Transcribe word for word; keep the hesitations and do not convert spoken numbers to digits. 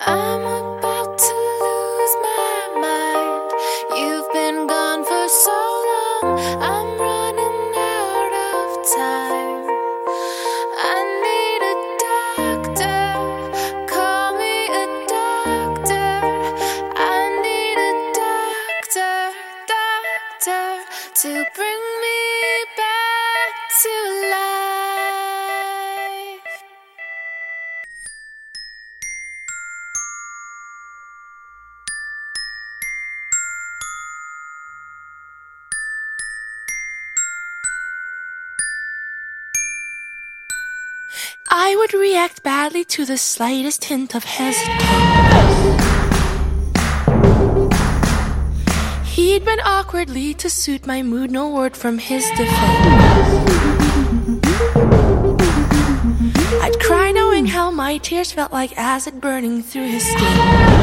I'm about to lose my mind. You've been gone for so long, I'm running out of time. I need a doctor, call me a doctor. I need a doctor, doctor, to bring me back to life. I would react badly to the slightest hint of hesitance. He'd bend awkwardly to suit my mood, no word from his defense. I'd cry knowing how my tears felt like acid burning through his skin.